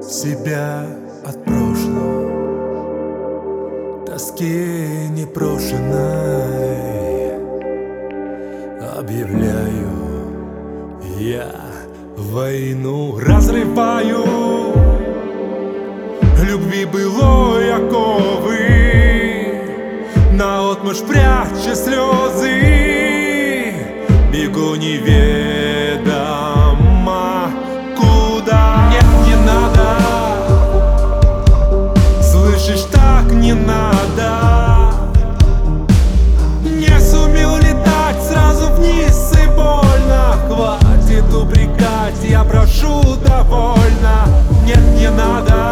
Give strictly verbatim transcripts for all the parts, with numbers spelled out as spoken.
себя от прошлого, тоски непрошенной. Объявляю я войну, разрываю любви былой оковы, наотмашь пряча слезы, бегу неведомо куда. Нет, не надо, слышишь, так не надо. Не сумел летать сразу вниз и больно. Хватит упрекать, я прошу, довольно. Нет, не надо,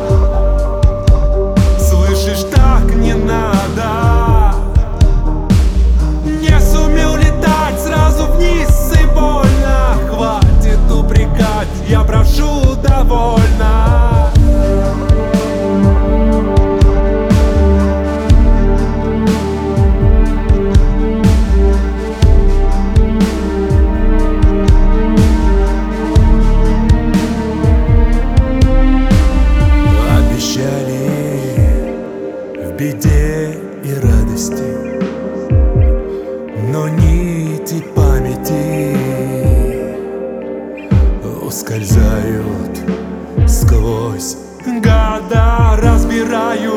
слышишь, так не надо. Не сумел летать сразу вниз и больно. Хватит упрекать, я прошу, довольно. В беде и радости, но нити памяти ускользают сквозь года. Разбираю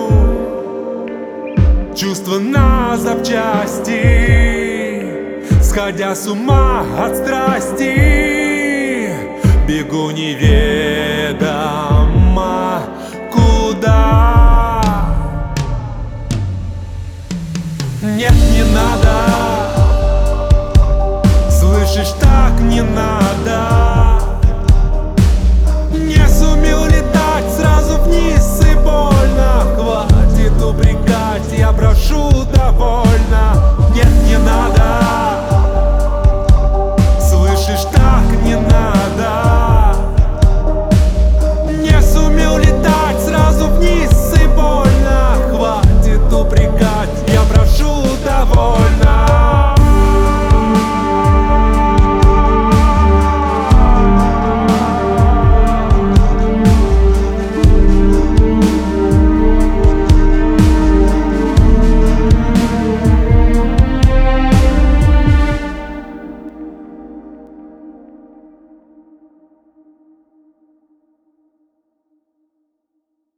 чувства на запчасти, сходя с ума от страсти, бегу неведомо куда. Нет, не надо, слышишь, так не надо. Не сумел летать сразу вниз и больно. Хватит упрекать, я прошу, довольно.